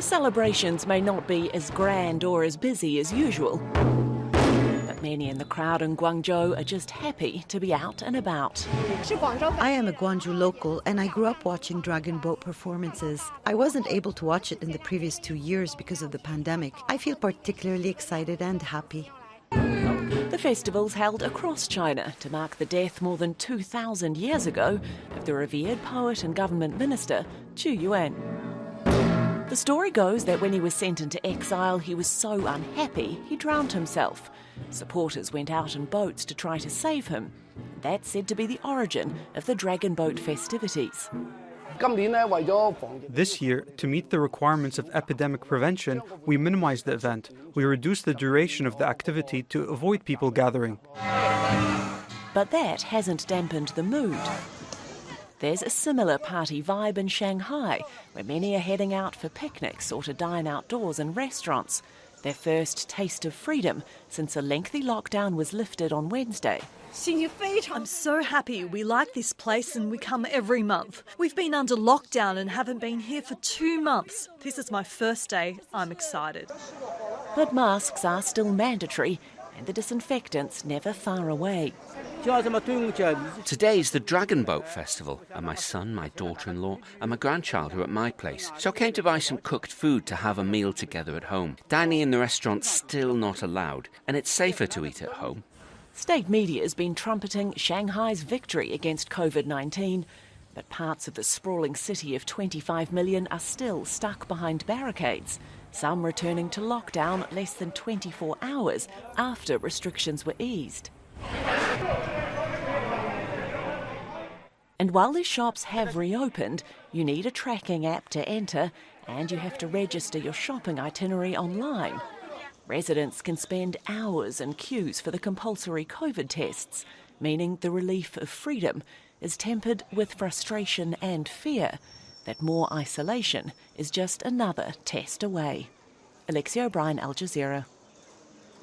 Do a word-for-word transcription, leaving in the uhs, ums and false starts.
The celebrations may not be as grand or as busy as usual, but many in the crowd in Guangzhou are just happy to be out and about. I am a Guangzhou local and I grew up watching Dragon Boat performances. I wasn't able to watch it in the previous two years because of the pandemic. I feel particularly excited and happy. The festival's held across China to mark the death more than two thousand years ago of the revered poet and government minister Qu Yuan. The story goes that when he was sent into exile, he was so unhappy he drowned himself. Supporters went out in boats to try to save him. That's said to be the origin of the Dragon Boat festivities. This year, to meet the requirements of epidemic prevention, we minimized the event. We reduced the duration of the activity to avoid people gathering. But that hasn't dampened the mood. There's a similar party vibe in Shanghai, where many are heading out for picnics or to dine outdoors in restaurants. Their first taste of freedom since a lengthy lockdown was lifted on Wednesday. I'm so happy. We like this place and we come every month. We've been under lockdown and haven't been here for two months. This is my first day. I'm excited. But masks are still mandatory and the disinfectants never far away. Today's the Dragon Boat Festival, and my son, my daughter-in-law and my grandchild are at my place. So I came to buy some cooked food to have a meal together at home. Dining in the restaurant's still not allowed, and it's safer to eat at home. State media has been trumpeting Shanghai's victory against COVID nineteen, but parts of the sprawling city of twenty-five million are still stuck behind barricades, some returning to lockdown less than twenty-four hours after restrictions were eased. And while the shops have reopened, you need a tracking app to enter and you have to register your shopping itinerary online. Residents can spend hours in queues for the compulsory COVID tests, meaning the relief of freedom is tempered with frustration and fear that more isolation is just another test away. Alexia O'Brien, Al Jazeera.